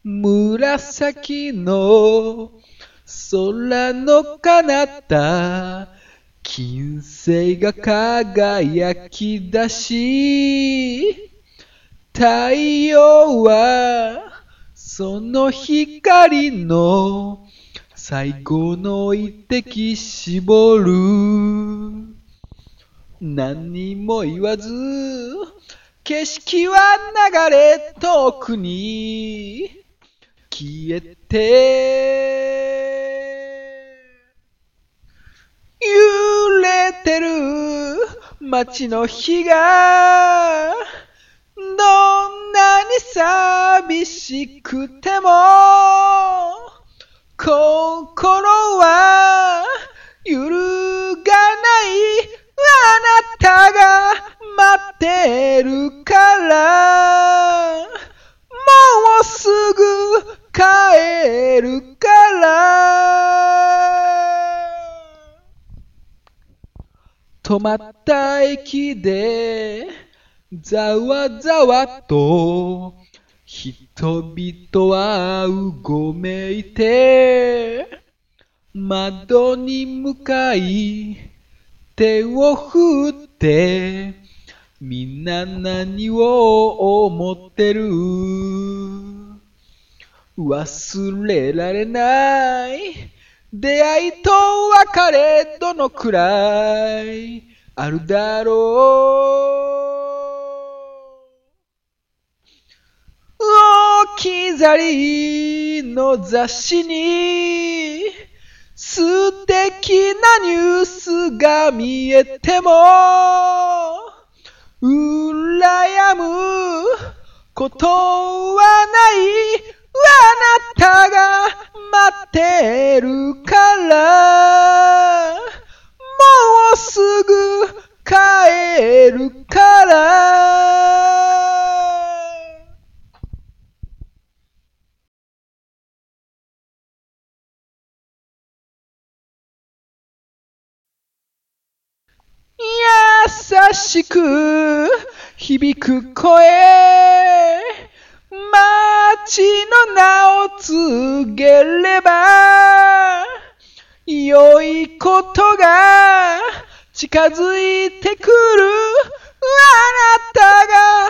紫の空の彼方、金星が輝き出し、太陽はその光の最後の一滴絞る。何にも言わず景色は流れ遠くに消えて、揺れてる街の日がどんなに寂しくても心は揺るがない。あなたが待ってるからもうすぐ帰るから。止まった駅でざわざわと人々はうごめいて、窓に向かい手を振ってみんな何を思ってる。忘れられない出会いと別れ、どのくらいあるだろう。置き去りの雑誌に素敵なニュースが見えても羨むことはない。あなたが待ってるからもうすぐ帰るから。優しく響く声、街の名を告げれば良いことが近づいてくる。あなたが